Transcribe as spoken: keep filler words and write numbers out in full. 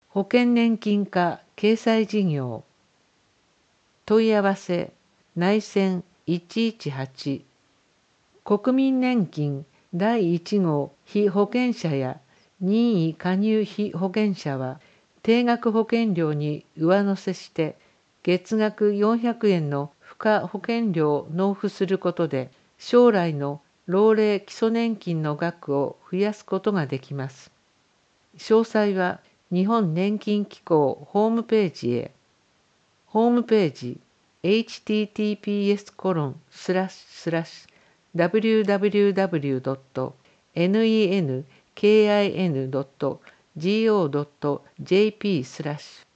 保険年金課掲載事業。問い合わせ内線いちいちはち。国民年金だいいち号被保険者や任意加入被保険者は定額保険料に上乗せして月額よんひゃくえんの付加保険料を納付することで将来の老齢基礎年金の額を増やすことができます。詳細は日本年金機構ホームページへ。ホームページ エイチティーティーピーエスコロンスラッシュスラッシュダブリューダブリューダブリュードットネンキンドットゴードットジェーピースラッシュ